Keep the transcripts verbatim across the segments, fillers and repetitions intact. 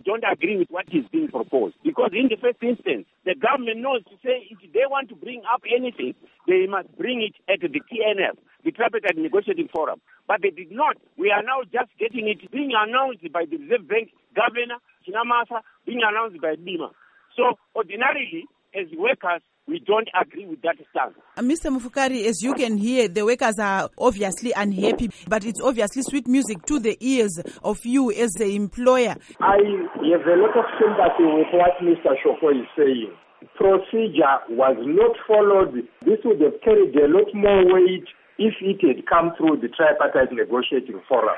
don't agree with what is being proposed. Because in the first instance, the government knows to say if they want to bring up anything, they must bring it at the T N F, the Tripartite Negotiating Forum. But they did not. We are now just getting it being announced by the Reserve Bank Governor, Chinamasa, being announced by Bima. So ordinarily, as workers, we don't agree with that stance. Uh, Mister Mufukari, as you can hear, the workers are obviously unhappy, but it's obviously sweet music to the ears of you as the employer. I have a lot of sympathy with what Mister Shoko is saying. Procedure was not followed. This would have carried a lot more weight if it had come through the Tripartite Negotiating Forum.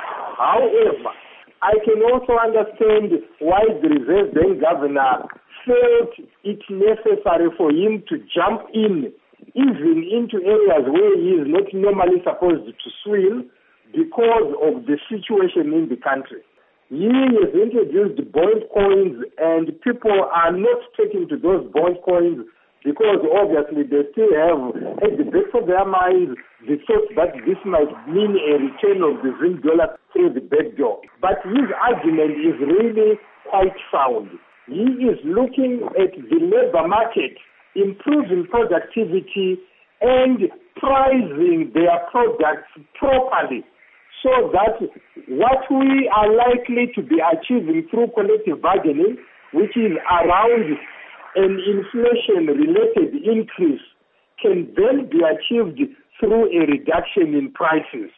However, I can also understand why the Reserve Bank Governor felt it necessary for him to jump in, even into areas where he is not normally supposed to swim, because of the situation in the country. He has introduced bond coins, and people are not taking to those bond coins because obviously they still have at the back of their minds the thought that this might mean a return of the Zim dollar through the back door. But his argument is really quite sound. He is looking at the labor market, improving productivity and pricing their products properly, so that what we are likely to be achieving through collective bargaining, which is around an inflation-related increase, can then be achieved through a reduction in prices.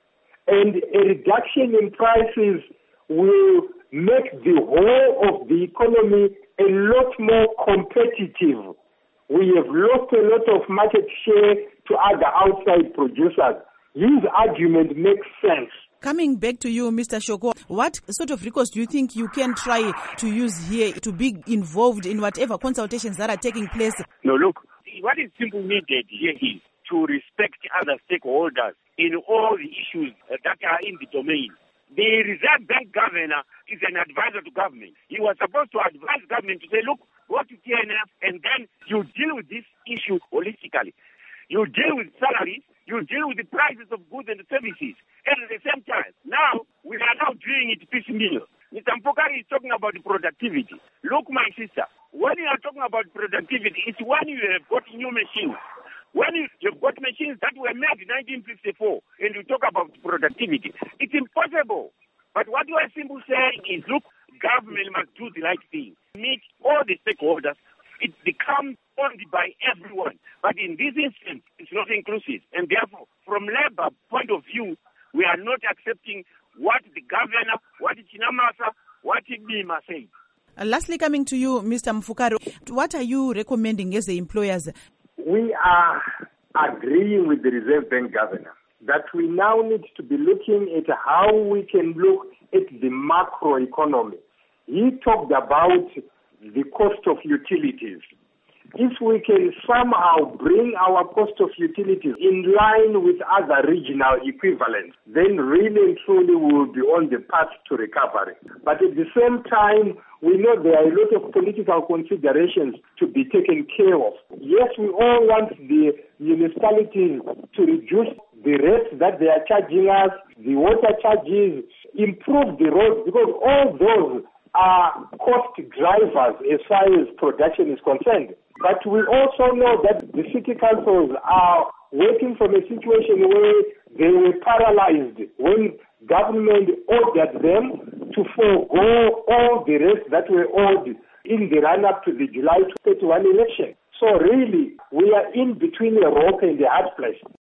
And a reduction in prices will make the whole of the economy a lot more competitive. We have lost a lot of market share to other outside producers. His argument makes sense. Coming back to you, Mister Shoko, what sort of recourse do you think you can try to use here to be involved in whatever consultations that are taking place? No, look, what is simply needed here is to respect other stakeholders in all the issues that are in the domain. The Reserve Bank Governor is an advisor to government. He was supposed to advise government to say, look, go to T N F and then you deal with this issue holistically. You deal with salaries, you deal with the prices of goods and services. And at the same time, now, we are now doing it piecemeal. Mister Mfukari is talking about productivity. Look, my sister, when you are talking about productivity, it's when you have got new machines. When you, you've got machines that were made in nineteen fifty-four and you talk about productivity, it's impossible. But what you are simply saying is, look, government must do the right thing. Meet all the stakeholders. It becomes owned by everyone. But in this instance, it's not inclusive. And therefore, from labor point of view, we are not accepting what the governor, what Chinamasa, what Bima said. Uh, lastly, coming to you, Mister Mfukari, what are you recommending as the employers? We are agreeing with the Reserve Bank Governor that we now need to be looking at how we can look at the macro economy. He talked about the cost of utilities. If we can somehow bring our cost of utilities in line with other regional equivalents, then really and truly we will be on the path to recovery. But at the same time, we know there are a lot of political considerations to be taken care of. Yes, we all want the municipalities to reduce the rates that they are charging us, the water charges, improve the roads, because all those are cost drivers as far as production is concerned. But we also know that the city councils are working from a situation where they were paralyzed when government ordered them to forego all the rest that were owed in the run-up to the July thirty-first election. So really, we are in between a rock and a hard place.